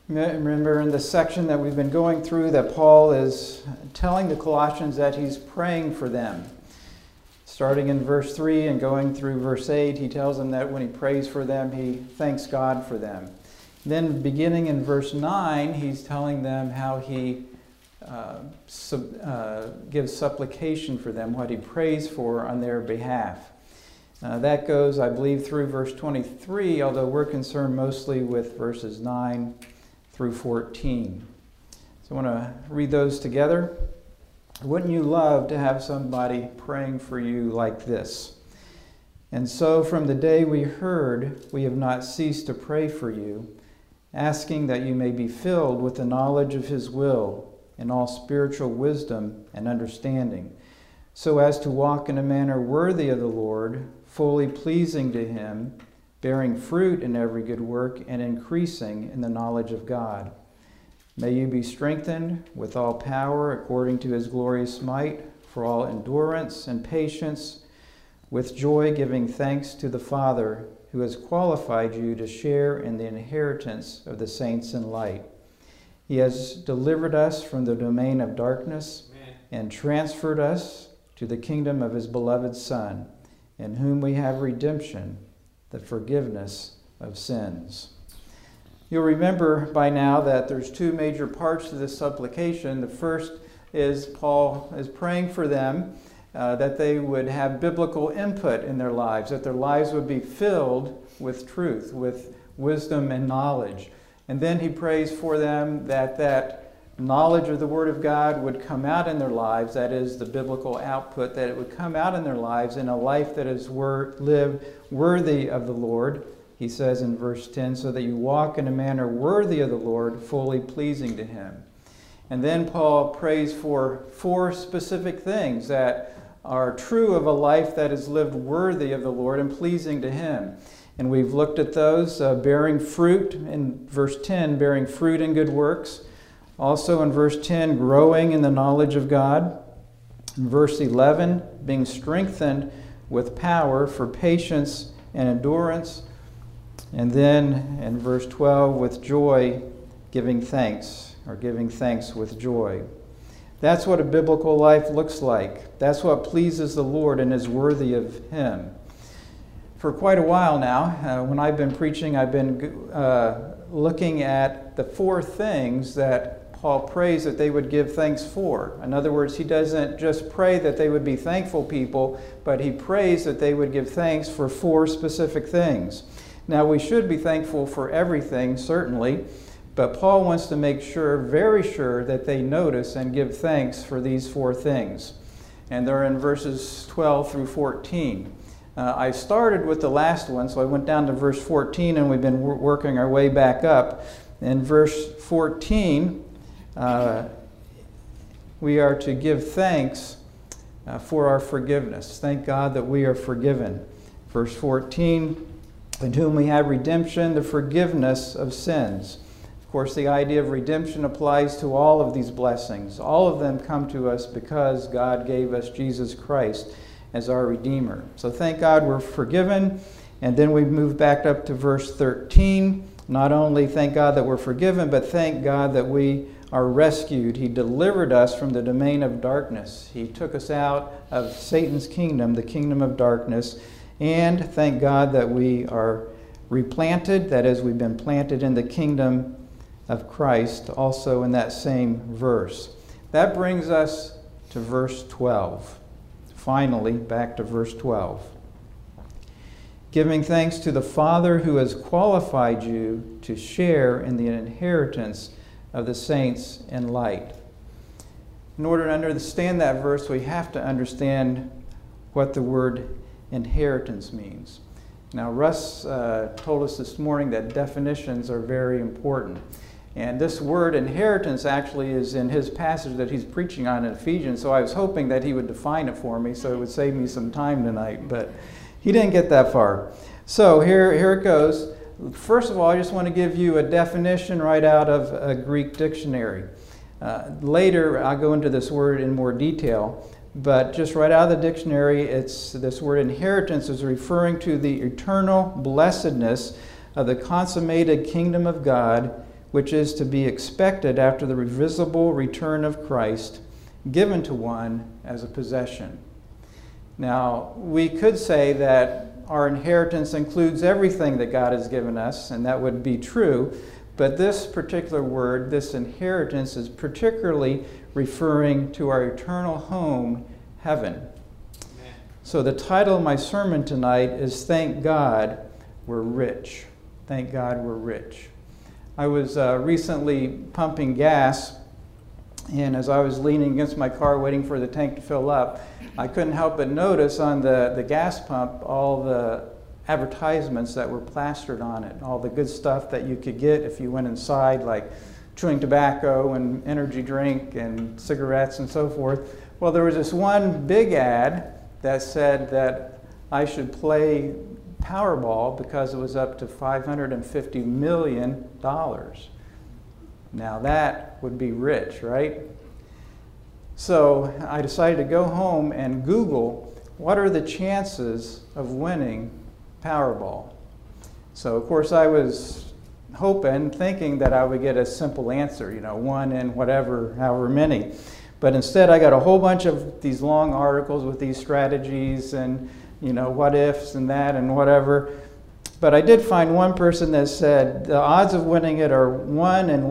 Remember in the section that we've been going through that Paul is telling the Colossians that he's praying for them. Starting in verse 3 and going through verse 8, he tells them that when he prays for them, he thanks God for them. Then beginning in verse 9, he's telling them how he gives supplication for them, what he prays for on their behalf. That goes, I believe, through verse 23, although we're concerned mostly with verses 9 through 14. So I want to read those together. Wouldn't you love to have somebody praying for you like this? And so from the day we heard, we have not ceased to pray for you, asking that you may be filled with the knowledge of his will in all spiritual wisdom and understanding, so as to walk in a manner worthy of the Lord, fully pleasing to him, bearing fruit in every good work and increasing in the knowledge of God. May you be strengthened with all power according to his glorious might, for all endurance and patience, with joy giving thanks to the Father, who has qualified you to share in the inheritance of the saints in light. He has delivered us from the domain of darkness and transferred us to the kingdom of his beloved Son, in whom we have redemption, the forgiveness of sins. You'll remember by now that there's two major parts to this supplication. The first is Paul is praying for them that they would have biblical input in their lives, that their lives would be filled with truth, with wisdom and knowledge. And then he prays for them that knowledge of the Word of God would come out in their lives, that is the biblical output, that it would come out in their lives in a life that is lived worthy of the Lord. He says in verse 10, so that you walk in a manner worthy of the Lord, fully pleasing to him. And then Paul prays for 4 specific things that are true of a life that is lived worthy of the Lord and pleasing to him. And we've looked at those, bearing fruit in verse 10, bearing fruit in good works. Also in verse 10, growing in the knowledge of God. In verse 11, being strengthened with power for patience and endurance. And then in verse 12, with joy, giving thanks, or giving thanks with joy. That's what a biblical life looks like. That's what pleases the Lord and is worthy of him. For quite a while now, when I've been preaching, I've been looking at the 4 things that Paul prays that they would give thanks for. In other words, he doesn't just pray that they would be thankful people, but he prays that they would give thanks for 4 specific things. Now, we should be thankful for everything, certainly, but Paul wants to make sure, very sure, that they notice and give thanks for these 4 things. And they're in verses 12 through 14. I started with the last one, so I went down to verse 14, and we've been working our way back up. In verse 14, we are to give thanks for our forgiveness. Thank God that we are forgiven. Verse 14, in whom we have redemption, the forgiveness of sins. Of course, the idea of redemption applies to all of these blessings. All of them come to us because God gave us Jesus Christ as our Redeemer. So thank God we're forgiven. And then we move back up to verse 13. Not only thank God that we're forgiven, but thank God that we are rescued. He delivered us from the domain of darkness. He took us out of Satan's kingdom, the kingdom of darkness. And thank God that we are replanted, that is, we've been planted in the kingdom of Christ, also in that same verse. That brings us to verse 12. Finally, back to verse 12. Giving thanks to the Father who has qualified you to share in the inheritance of the saints in light. In order to understand that verse, we have to understand what the word inheritance means. Now, Russ told us this morning that definitions are very important. And this word inheritance actually is in his passage that he's preaching on in Ephesians, so I was hoping that he would define it for me so it would save me some time tonight, but he didn't get that far. So here it goes. First of all, I just want to give you a definition right out of a Greek dictionary. Later, I'll go into this word in more detail, but just right out of the dictionary, it's this word inheritance is referring to the eternal blessedness of the consummated kingdom of God, which is to be expected after the visible return of Christ, given to one as a possession. Now, we could say that our inheritance includes everything that God has given us, and that would be true, but this particular word, this inheritance, is particularly referring to our eternal home, heaven. Amen. So the title of my sermon tonight is Thank God We're Rich. Thank God we're rich. I was recently pumping gas, and as I was leaning against my car waiting for the tank to fill up, I couldn't help but notice on the gas pump all the advertisements that were plastered on it, all the good stuff that you could get if you went inside, like chewing tobacco and energy drink and cigarettes and so forth. Well, there was this one big ad that said that I should play Powerball because it was up to $550 million. Now that would be rich, right? So I decided to go home and Google what are the chances of winning Powerball. So of course I was thinking that I would get a simple answer, 1 in whatever, however many. But instead I got a whole bunch of these long articles with these strategies and what ifs and that and whatever. But I did find one person that said the odds of winning it are 1 in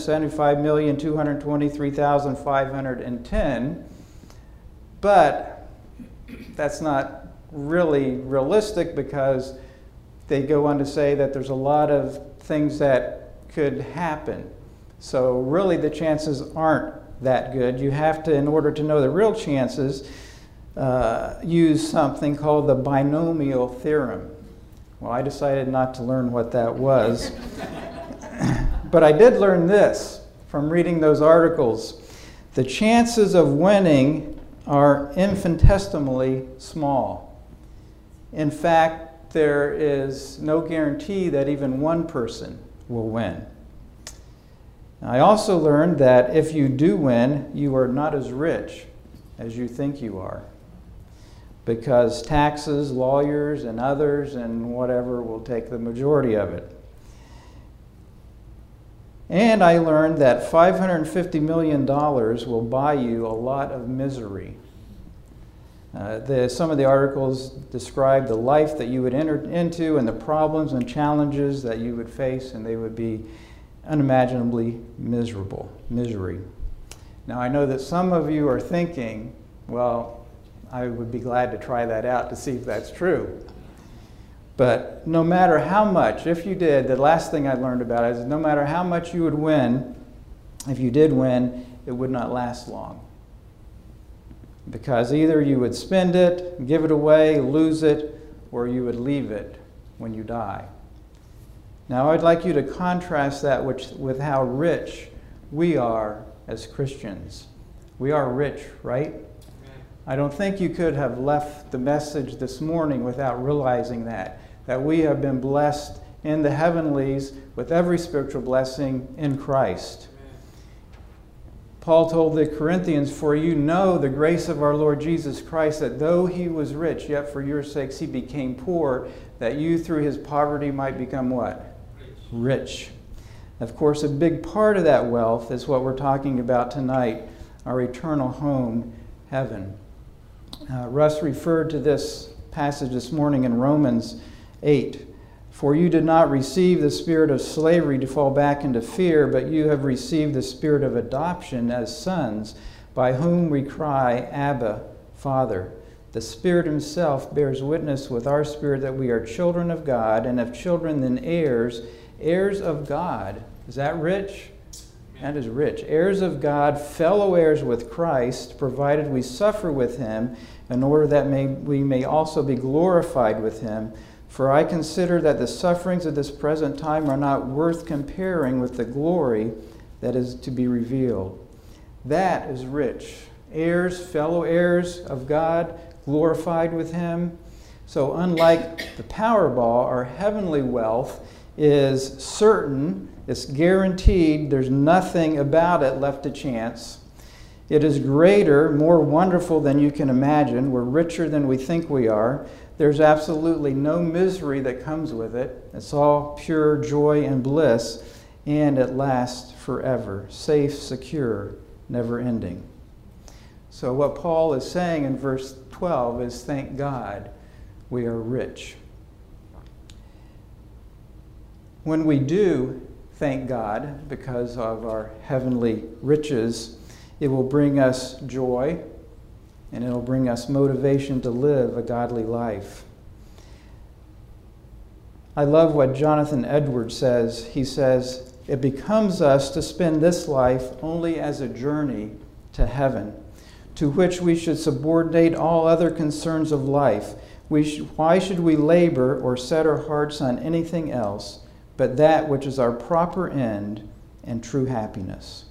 175,223,510. But that's not really realistic because they go on to say that there's a lot of things that could happen. So really the chances aren't that good. You have to, in order to know the real chances, use something called the binomial theorem. Well, I decided not to learn what that was. But I did learn this from reading those articles. The chances of winning are infinitesimally small. In fact, there is no guarantee that even one person will win. I also learned that if you do win, you are not as rich as you think you are, because taxes, lawyers, and others, and whatever will take the majority of it. And I learned that $550 million will buy you a lot of misery. Some of the articles describe the life that you would enter into and the problems and challenges that you would face, and they would be unimaginably misery. Now I know that some of you are thinking, well, I would be glad to try that out to see if that's true. But no matter how much, if you did, the last thing I learned about it is no matter how much you would win, if you did win, it would not last long. Because either you would spend it, give it away, lose it, or you would leave it when you die. Now I'd like you to contrast that with how rich we are as Christians. We are rich, right? I don't think you could have left the message this morning without realizing that we have been blessed in the heavenlies with every spiritual blessing in Christ. Paul told the Corinthians, "For you know the grace of our Lord Jesus Christ, that though he was rich, yet for your sakes he became poor, that you through his poverty might become" what? Rich. Of course, a big part of that wealth is what we're talking about tonight, our eternal home, heaven. Russ referred to this passage this morning in Romans 8. "For you did not receive the spirit of slavery to fall back into fear, but you have received the spirit of adoption as sons, by whom we cry, Abba, Father. The Spirit himself bears witness with our spirit that we are children of God, and if children, then heirs, heirs of God." Is that rich? That is rich. "Heirs of God, fellow heirs with Christ, provided we suffer with him, in order that we may also be glorified with him. For I consider that the sufferings of this present time are not worth comparing with the glory that is to be revealed." That is rich. Heirs, fellow heirs of God, glorified with him. So unlike the Powerball, our heavenly wealth is certain, it's guaranteed, there's nothing about it left to chance. It is greater, more wonderful than you can imagine. We're richer than we think we are. There's absolutely no misery that comes with it. It's all pure joy and bliss. and at last forever, safe, secure, never ending. So what Paul is saying in verse 12 is, thank God we are rich. When we do thank God because of our heavenly riches, it will bring us joy and it'll bring us motivation to live a godly life. I love what Jonathan Edwards says. He says, it becomes us to spend this life only as a journey to heaven, to which we should subordinate all other concerns of life. Why should we labor or set our hearts on anything else but that which is our proper end and true happiness?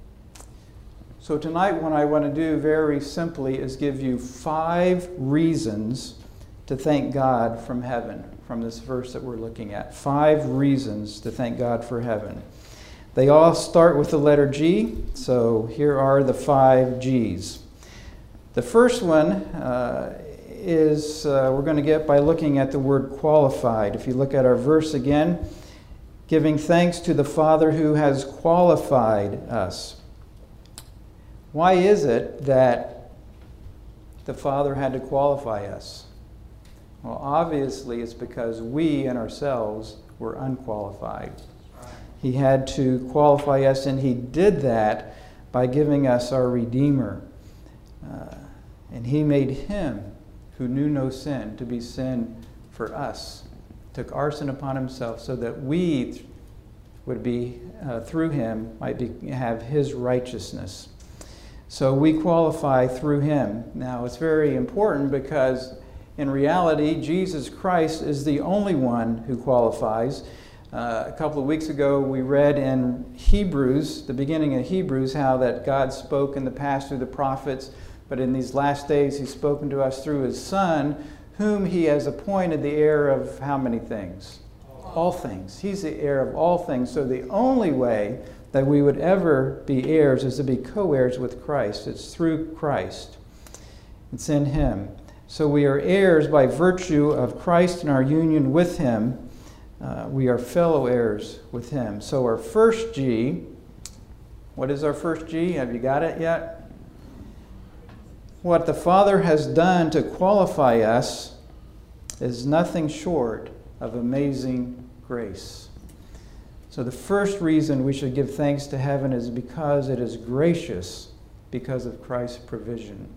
So tonight what I want to do very simply is give you 5 reasons to thank God from heaven, from this verse that we're looking at. 5 reasons to thank God for heaven. They all start with the letter G, so here are the 5 G's. The first one is we're going to get by looking at the word qualified. If you look at our verse again, giving thanks to the Father who has qualified us. Why is it that the Father had to qualify us? Well, obviously it's because we in ourselves were unqualified. He had to qualify us, and He did that by giving us our Redeemer. And He made Him who knew no sin to be sin for us. Took our sin upon Himself so that we would be, through Him, might have His righteousness. So we qualify through Him. Now, it's very important because in reality, Jesus Christ is the only one who qualifies. A couple of weeks ago, we read in Hebrews, the beginning of Hebrews, how that God spoke in the past through the prophets, but in these last days He's spoken to us through His Son, whom He has appointed the heir of how many things? All things. He's the heir of all things. So the only way that we would ever be heirs is to be co-heirs with Christ. It's through Christ. It's in Him. So we are heirs by virtue of Christ and our union with Him. We are fellow heirs with Him. So our first G, what is our first G? Have you got it yet? What the Father has done to qualify us is nothing short of amazing grace. So the first reason we should give thanks to heaven is because it is gracious because of Christ's provision.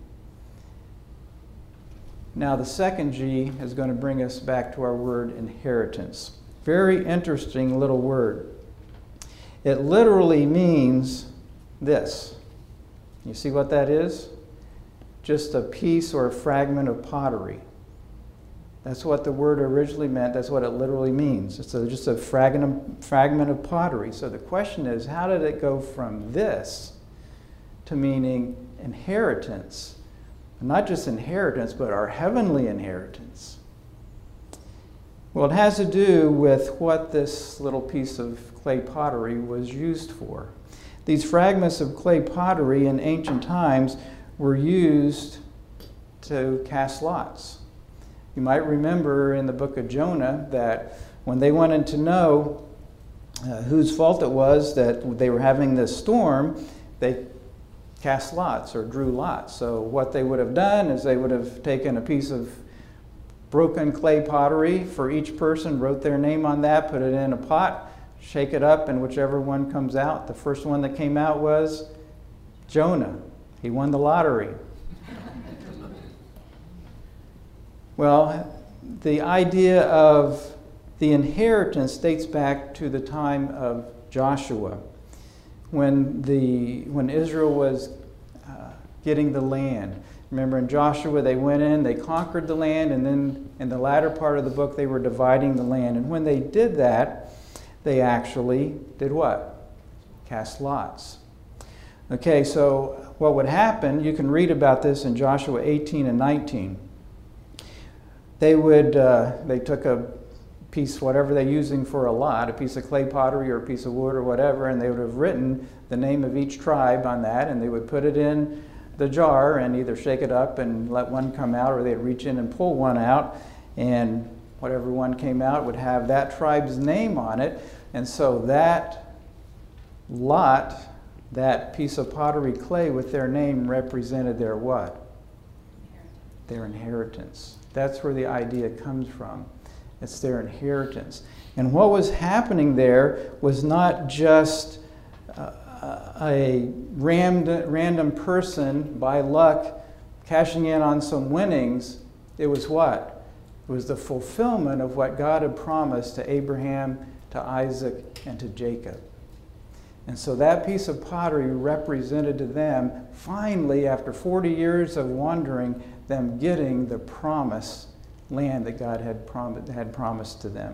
Now the second G is going to bring us back to our word inheritance. Very interesting little word. It literally means this. You see what that is? Just a piece or a fragment of pottery. That's what the word originally meant. That's what it literally means. It's just a fragment of pottery. So the question is, how did it go from this to meaning inheritance? Not just inheritance, but our heavenly inheritance. Well, it has to do with what this little piece of clay pottery was used for. These fragments of clay pottery in ancient times were used to cast lots. You might remember in the book of Jonah that when they wanted to know whose fault it was that they were having this storm, they cast lots or drew lots. So what they would have done is they would have taken a piece of broken clay pottery for each person, wrote their name on that, put it in a pot, shake it up, and whichever one comes out, the first one that came out was Jonah. He won the lottery. Well, the idea of the inheritance dates back to the time of Joshua, when Israel was getting the land. Remember in Joshua, they went in, they conquered the land, and then in the latter part of the book, they were dividing the land. And when they did that, they actually did what? Cast lots. Okay, so what would happen, you can read about this in Joshua 18 and 19. They took a piece, whatever they're using for a lot, a piece of clay pottery or a piece of wood or whatever, and they would have written the name of each tribe on that, and they would put it in the jar and either shake it up and let one come out, or they'd reach in and pull one out, and whatever one came out would have that tribe's name on it. And so that Lot, that piece of pottery clay with their name, represented their what? Their inheritance. That's where the idea comes from. It's their inheritance. And what was happening there was not just a random person by luck cashing in on some winnings. It was what? It was the fulfillment of what God had promised to Abraham, to Isaac, and to Jacob. And so that piece of pottery represented to them, finally, after 40 years of wandering, them getting the promised land that God had promised to them.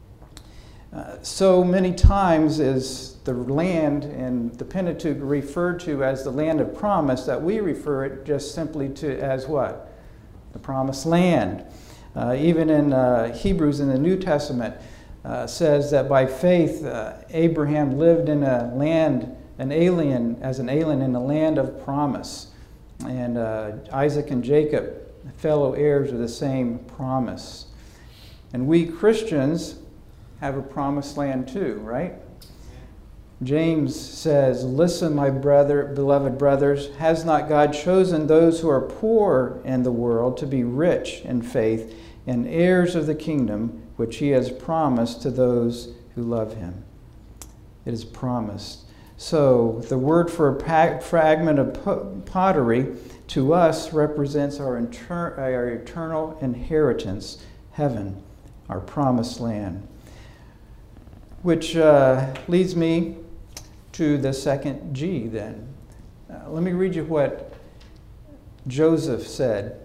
So many times is the land in the Pentateuch referred to as the land of promise that we refer it just simply to as what? The promised land. Even in Hebrews in the New Testament says that by faith Abraham lived in a land, as an alien in a land of promise. And Isaac and Jacob, fellow heirs of the same promise. And we Christians have a promised land too, right? James says, "Listen, my beloved brothers, has not God chosen those who are poor in the world to be rich in faith and heirs of the kingdom which he has promised to those who love him?" It is promised. So the word for a fragment of pottery to us represents our eternal inheritance, heaven, our promised land. Which leads me to the second G then. Let me read you what Joseph said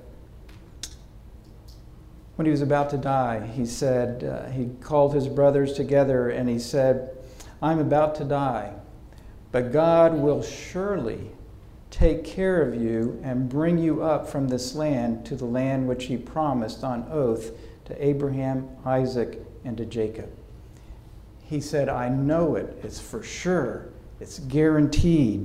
when he was about to die. He said, he called his brothers together and he said, "I'm about to die, but God will surely take care of you and bring you up from this land to the land which he promised on oath to Abraham, Isaac, and to Jacob." He said, "I know it. It's for sure. It's guaranteed."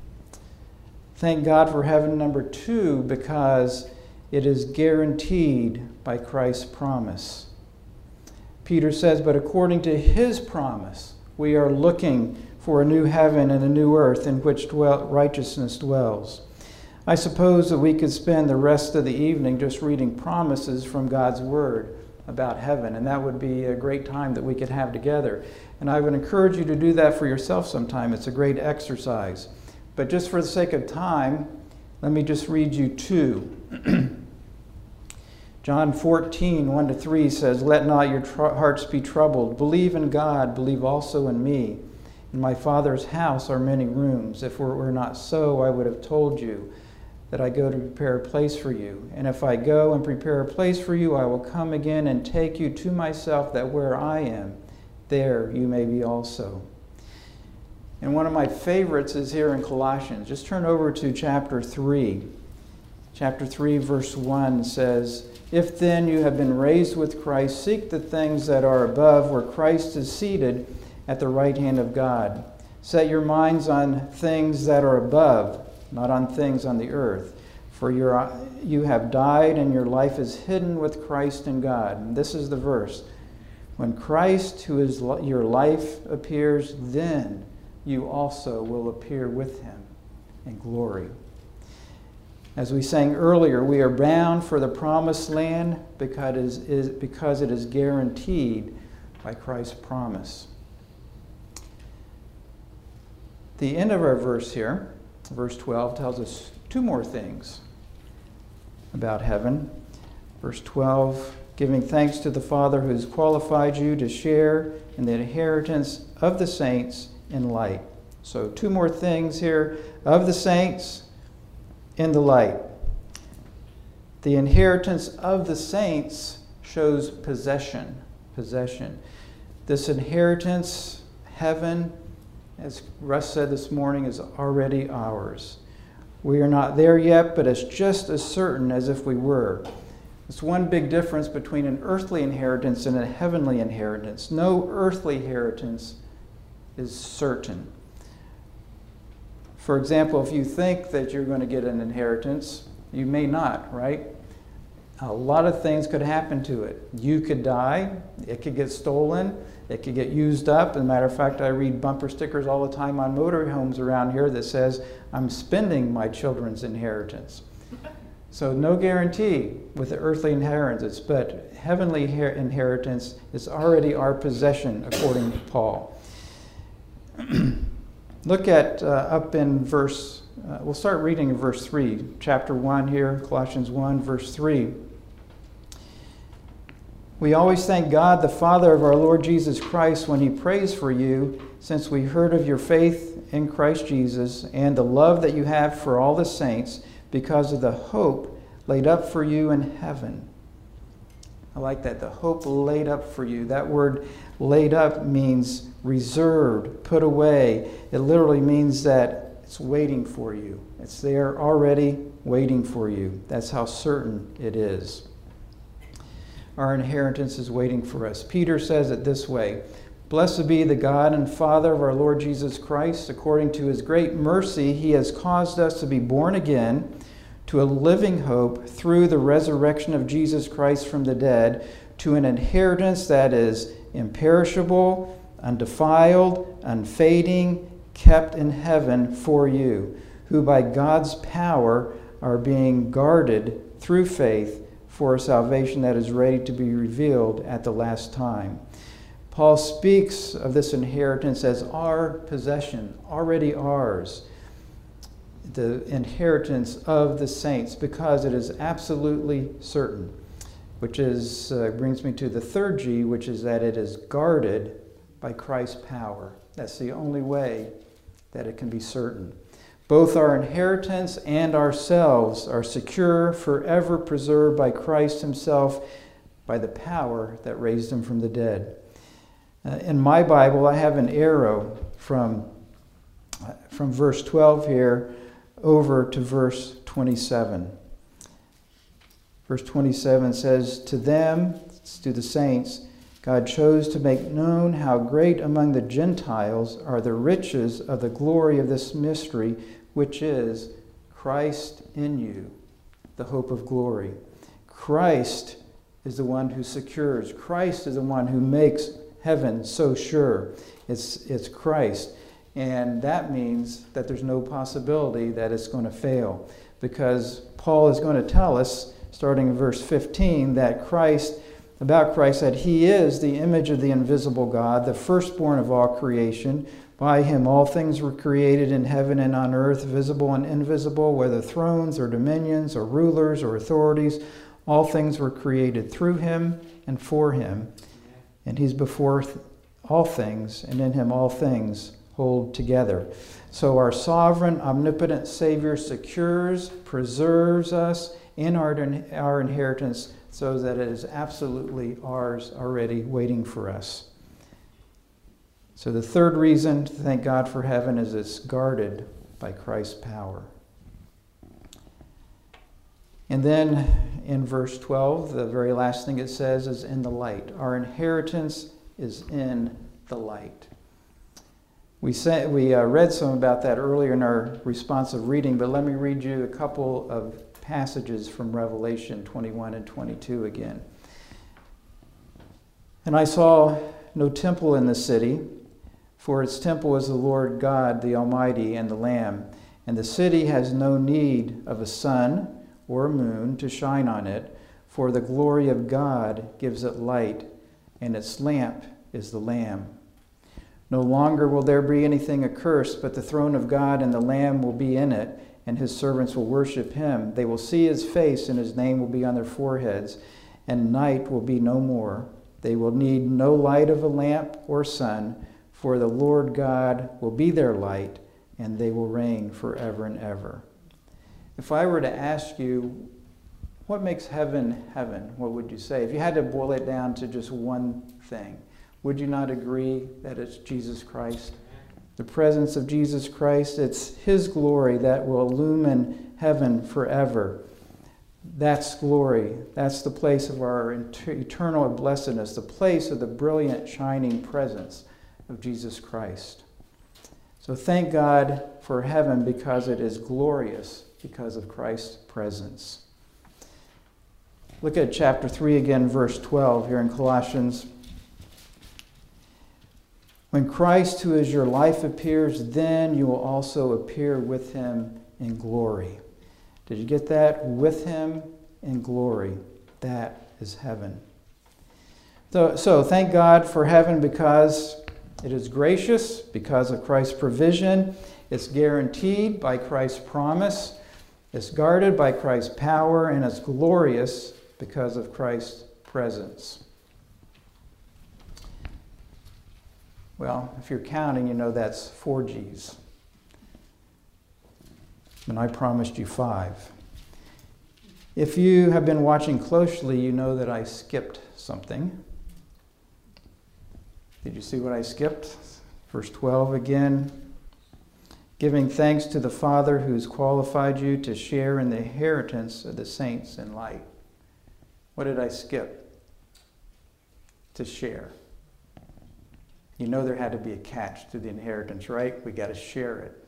Thank God for heaven number 2, because it is guaranteed by Christ's promise. Peter says, "But according to his promise, we are looking for a new heaven and a new earth in which righteousness dwells." I suppose that we could spend the rest of the evening just reading promises from God's Word about heaven, and that would be a great time that we could have together. And I would encourage you to do that for yourself sometime. It's a great exercise. But just for the sake of time, let me just read you 2. John 14, 1-3 says, "Let not your hearts be troubled. Believe in God, believe also in me. In my Father's house are many rooms. If it were not so, I would have told you that I go to prepare a place for you. And if I go and prepare a place for you, I will come again and take you to myself, that where I am, there you may be also." And one of my favorites is here in Colossians. Just turn over to chapter 3. Chapter 3, verse 1 says, "If then you have been raised with Christ, seek the things that are above, where Christ is seated at the right hand of God. Set your minds on things that are above, not on things on the earth. For you have died, and your life is hidden with Christ in God." And this is the verse. "When Christ, who is your life, appears, then you also will appear with him in glory." As we sang earlier, we are bound for the promised land because it is guaranteed by Christ's promise. The end of our verse here, verse 12, tells us 2 more things about heaven. Verse 12, "Giving thanks to the Father who has qualified you to share in the inheritance of the saints in light." So 2 more things here: of the saints in the light. The inheritance of the saints shows possession. This inheritance, heaven, as Russ said this morning, is already ours. We are not there yet, but it's just as certain as if we were. It's one big difference between an earthly inheritance and a heavenly inheritance. No earthly inheritance is certain. For example, if you think that you're going to get an inheritance, you may not, right? A lot of things could happen to it. You could die, it could get stolen, it could get used up. As a matter of fact, I read bumper stickers all the time on motorhomes around here that says, I'm spending my children's inheritance. So no guarantee with the earthly inheritance, but heavenly inheritance is already our possession, according to Paul. Look at up in verse, we'll start reading in verse 3, chapter 1 here, Colossians 1, verse 3. We always thank God, the Father of our Lord Jesus Christ, when he prays for you, since we heard of your faith in Christ Jesus and the love that you have for all the saints, because of the hope laid up for you in heaven. I like that, the hope laid up for you. That word laid up means reserved, put away. It literally means that it's waiting for you. It's there already waiting for you. That's how certain it is. Our inheritance is waiting for us. Peter says it this way, Blessed be the God and Father of our Lord Jesus Christ. According to his great mercy, he has caused us to be born again to a living hope through the resurrection of Jesus Christ from the dead, to an inheritance that is imperishable, undefiled, unfading, kept in heaven for you, who by God's power are being guarded through faith for a salvation that is ready to be revealed at the last time. Paul speaks of this inheritance as our possession, already ours, the inheritance of the saints, because it is absolutely certain, which is brings me to the third G, which is that it is guarded by Christ's power. That's the only way that it can be certain. Both our inheritance and ourselves are secure, forever preserved by Christ himself, by the power that raised him from the dead. In my Bible, I have an arrow from verse 12 here over to verse 27. Verse 27 says, To them, to the saints, God chose to make known how great among the Gentiles are the riches of the glory of this mystery, which is Christ in you, the hope of glory. Christ is the one who secures. Christ is the one who makes heaven so sure. It's Christ. And that means that there's no possibility that it's going to fail, because Paul is going to tell us, starting in verse 15, that about Christ, that he is the image of the invisible God, the firstborn of all creation. By him all things were created in heaven and on earth, visible and invisible, whether thrones or dominions or rulers or authorities. All things were created through him and for him. And he's before all things, and in him all things hold together. So our sovereign, omnipotent Savior secures, preserves us in our inheritance, so that it is absolutely ours already, waiting for us. So the third reason to thank God for heaven is it's guarded by Christ's power. And then in verse 12, the very last thing it says is in the light. Our inheritance is in the light. We read some about that earlier in our responsive reading, but let me read you a couple of passages from Revelation 21 and 22 again. And I saw no temple in the city, for its temple is the Lord God, the Almighty, and the Lamb. And the city has no need of a sun or a moon to shine on it, for the glory of God gives it light, and its lamp is the Lamb. No longer will there be anything accursed, but the throne of God and the Lamb will be in it, and his servants will worship him. They will see his face, and his name will be on their foreheads, and night will be no more. They will need no light of a lamp or sun, for the Lord God will be their light, and they will reign forever and ever. If I were to ask you, what makes heaven heaven, what would you say? If you had to boil it down to just one thing, would you not agree that it's Jesus Christ? The presence of Jesus Christ, it's his glory that will illumine heaven forever. That's glory. That's the place of our eternal blessedness, the place of the brilliant, shining presence of Jesus Christ. So thank God for heaven, because it is glorious because of Christ's presence. Look at chapter 3 again, verse 12 here in Colossians. When Christ, who is your life, appears, then you will also appear with him in glory. Did you get that? With him in glory. That is heaven. So thank God for heaven because it is gracious, because of Christ's provision. It's guaranteed by Christ's promise. It's guarded by Christ's power, and it's glorious because of Christ's presence. Well, if you're counting, you know that's 4 G's. And I promised you 5. If you have been watching closely, you know that I skipped something. Did you see what I skipped? Verse 12 again. Giving thanks to the Father who's qualified you to share in the inheritance of the saints in light. What did I skip? To share. You know there had to be a catch to the inheritance, right? We got to share it.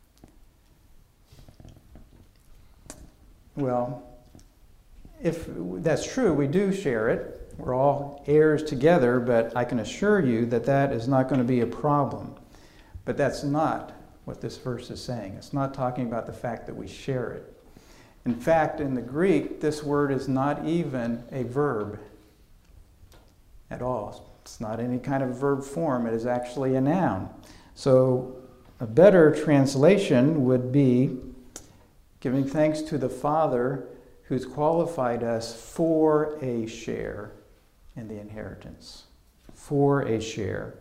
Well, if that's true, we do share it. We're all heirs together, but I can assure you that that is not going to be a problem. But that's not what this verse is saying. It's not talking about the fact that we share it. In fact, in the Greek, this word is not even a verb at all. It's not any kind of verb form. It is actually a noun. So a better translation would be giving thanks to the Father who's qualified us for a share in the inheritance. For a share.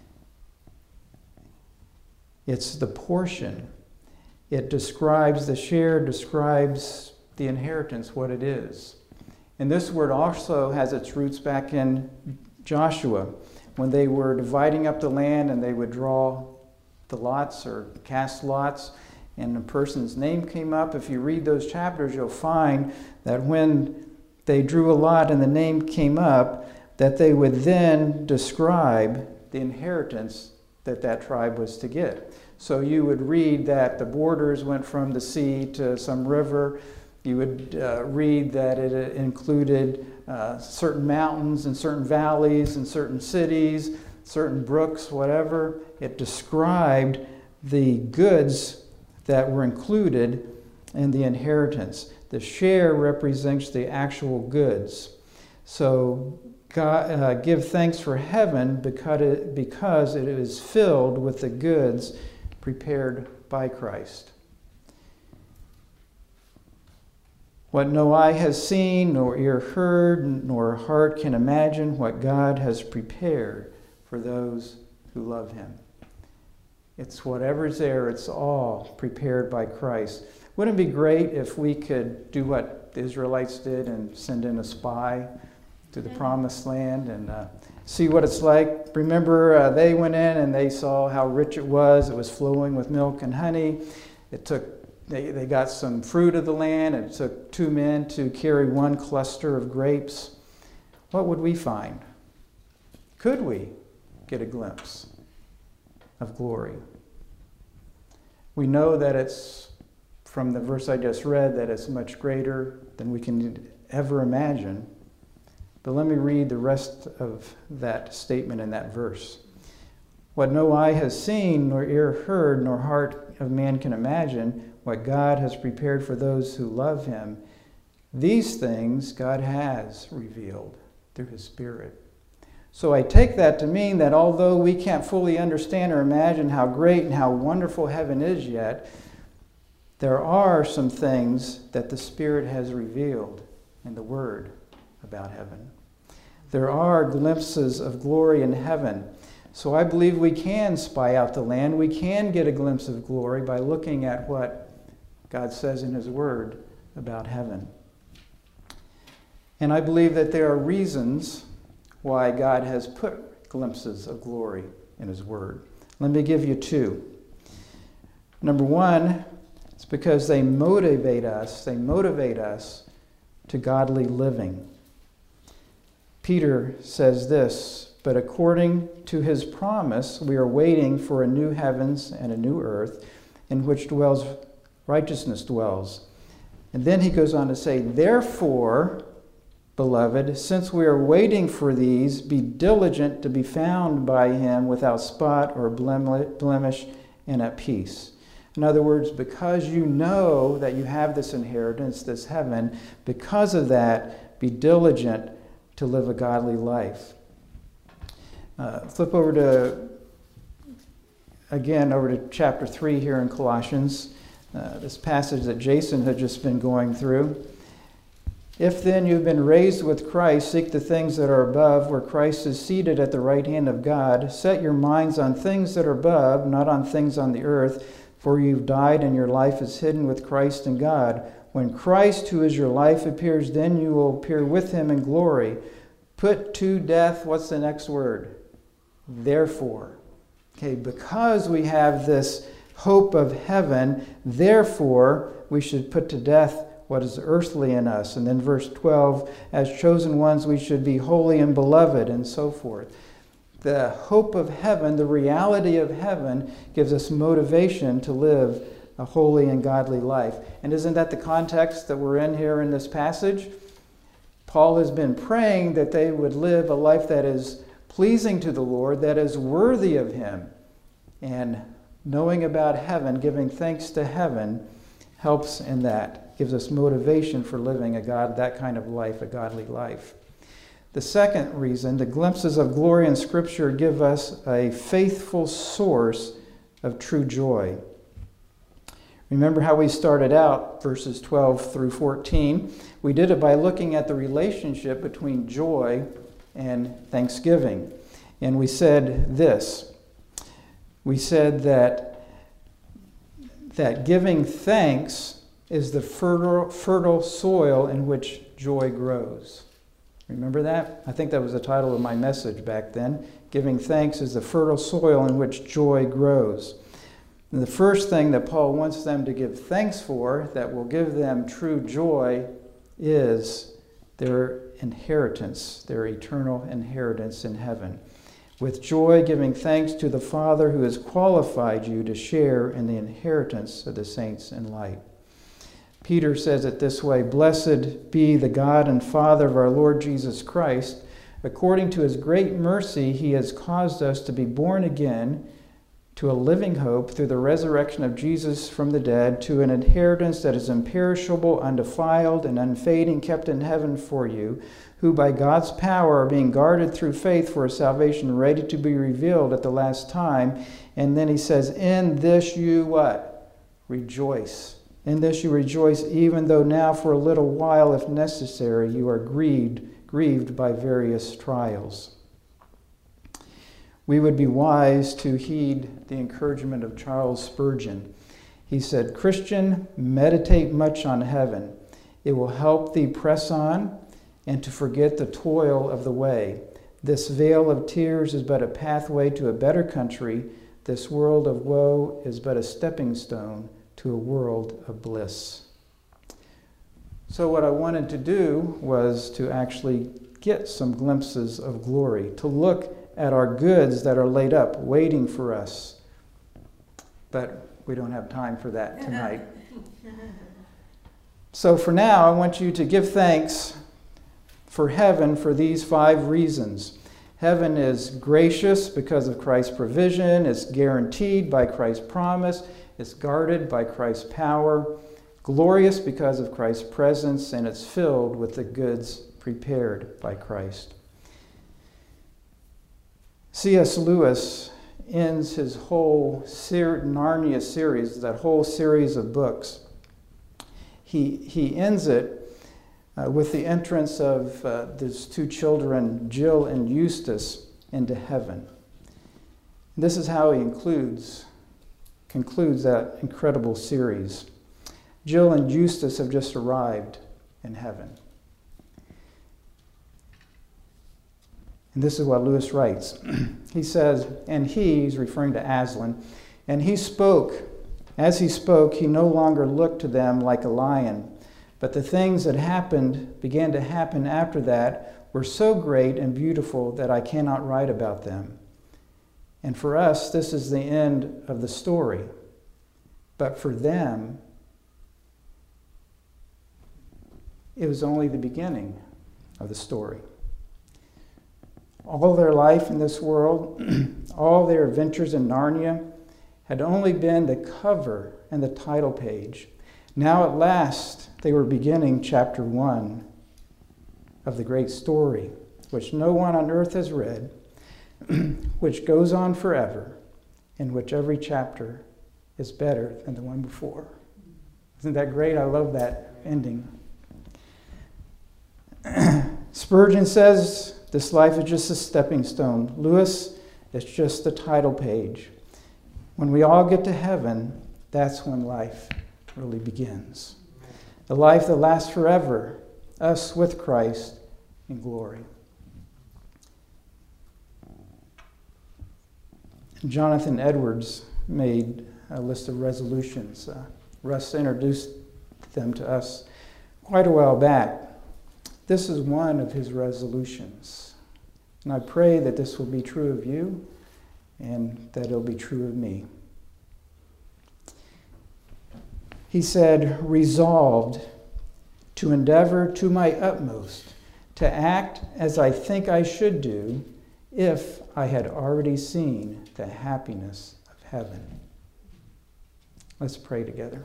It's the portion. It describes, the share describes the inheritance, what it is. And this word also has its roots back in Joshua, when they were dividing up the land and they would draw the lots or cast lots, and a person's name came up. If you read those chapters, you'll find that when they drew a lot and the name came up, that they would then describe the inheritance that that tribe was to get. So you would read that the borders went from the sea to some river. You would read that it included certain mountains and certain valleys and certain cities, certain brooks, whatever. It described the goods that were included in the inheritance. The share represents the actual goods. So God, give thanks for heaven because it is filled with the goods prepared by Christ. What no eye has seen, nor ear heard, nor heart can imagine, what God has prepared for those who love him. It's whatever's there, it's all prepared by Christ. Wouldn't it be great if we could do what the Israelites did and send in a spy to the promised land and see what it's like? Remember, they went in and they saw how rich it was. It was flowing with milk and honey. They got some fruit of the land. It took 2 men to carry 1 cluster of grapes. What would we find? Could we get a glimpse of glory? We know that it's, from the verse I just read, that it's much greater than we can ever imagine. But let me read the rest of that statement in that verse. What no eye has seen, nor ear heard, nor heart of man can imagine, what God has prepared for those who love him, these things God has revealed through his Spirit. So I take that to mean that although we can't fully understand or imagine how great and how wonderful heaven is yet, there are some things that the Spirit has revealed in the Word about heaven. There are glimpses of glory in heaven. So I believe we can spy out the land. We can get a glimpse of glory by looking at what God says in his Word about heaven. And I believe that there are reasons why God has put glimpses of glory in his Word. Let me give you 2. Number 1, it's because they motivate us to godly living. Peter says this, but according to his promise, we are waiting for a new heavens and a new earth in which righteousness dwells. And then he goes on to say, therefore, beloved, since we are waiting for these, be diligent to be found by him without spot or blemish and at peace. In other words, because you know that you have this inheritance, this heaven, because of that, be diligent to live a godly life. Flip over to chapter 3 here in Colossians, this passage that Jason had just been going through. If then you've been raised with Christ, seek the things that are above, where Christ is seated at the right hand of God. Set your minds on things that are above, not on things on the earth, for you've died and your life is hidden with Christ in God. When Christ, who is your life, appears, then you will appear with him in glory. Put to death, what's the next word? Therefore. Okay, because we have this hope of heaven, therefore we should put to death what is earthly in us. And then verse 12, as chosen ones we should be holy and beloved, and so forth. The hope of heaven, the reality of heaven, gives us motivation to live a holy and godly life. And isn't that the context that we're in here in this passage? Paul has been praying that they would live a life that is pleasing to the Lord, that is worthy of him. And knowing about heaven, giving thanks to heaven, helps in that, gives us motivation for living that kind of life, a godly life. The second reason, the glimpses of glory in Scripture give us a faithful source of true joy. Remember how we started out, verses 12 through 14. We did it by looking at the relationship between joy and thanksgiving. And we said this. We said that giving thanks is the fertile soil in which joy grows. Remember that? I think that was the title of my message back then. Giving thanks is the fertile soil in which joy grows. And the first thing that Paul wants them to give thanks for that will give them true joy is their inheritance, their eternal inheritance in heaven. With joy, giving thanks to the Father who has qualified you to share in the inheritance of the saints in light. Peter says it this way, "Blessed be the God and Father of our Lord Jesus Christ. According to his great mercy, he has caused us to be born again to a living hope through the resurrection of Jesus from the dead, to an inheritance that is imperishable, undefiled, and unfading, kept in heaven for you, who by God's power are being guarded through faith for a salvation ready to be revealed at the last time." And then he says, "In this you" what? Rejoice. In this you rejoice, even though now for a little while, if necessary, you are grieved by various trials. We would be wise to heed the encouragement of Charles Spurgeon. He said, "Christian, meditate much on heaven. It will help thee press on and to forget the toil of the way. This vale of tears is but a pathway to a better country. This world of woe is but a stepping stone to a world of bliss." So what I wanted to do was to actually get some glimpses of glory, to look at our goods that are laid up, waiting for us. But we don't have time for that tonight. So for now, I want you to give thanks for heaven for these 5 reasons. Heaven is gracious because of Christ's provision. It's guaranteed by Christ's promise. It's guarded by Christ's power. Glorious because of Christ's presence. And it's filled with the goods prepared by Christ. C.S. Lewis ends his whole Narnia series, that whole series of books. He ends it with the entrance of these 2 children, Jill and Eustace, into heaven. This is how he concludes that incredible series. Jill and Eustace have just arrived in heaven. And this is what Lewis writes. He says, and he's referring to Aslan, and he spoke. As he spoke, he no longer looked to them like a lion, but the things that began to happen after that were so great and beautiful that I cannot write about them. And for us, this is the end of the story. But for them, it was only the beginning. of the story. All their life in this world, all their adventures in Narnia, had only been the cover and the title page. Now at last they were beginning chapter 1 of the great story, which no one on earth has read, which goes on forever, in which every chapter is better than the one before. Isn't that great? I love that ending. Spurgeon says this life is just a stepping stone. Lewis, it's just the title page. When we all get to heaven, that's when life really begins. The life that lasts forever, us with Christ in glory. Jonathan Edwards made a list of resolutions. Russ introduced them to us quite a while back. This is one of his resolutions. And I pray that this will be true of you and that it'll be true of me. He said, resolved to endeavor to my utmost to act as I think I should do if I had already seen the happiness of heaven. Let's pray together.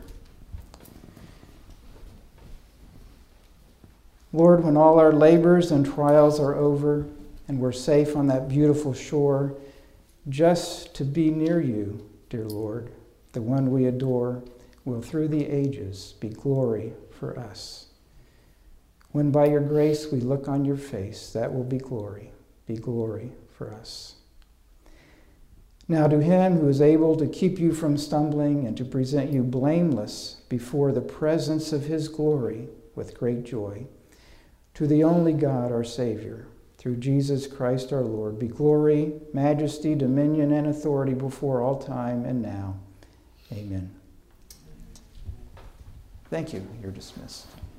Lord, when all our labors and trials are over and we're safe on that beautiful shore, just to be near you, dear Lord, the one we adore, will through the ages be glory for us. When by your grace we look on your face, that will be glory for us. Now to him who is able to keep you from stumbling and to present you blameless before the presence of his glory with great joy, to the only God, our Savior, through Jesus Christ our Lord, be glory, majesty, dominion, and authority before all time and now. Amen. Thank you. You're dismissed.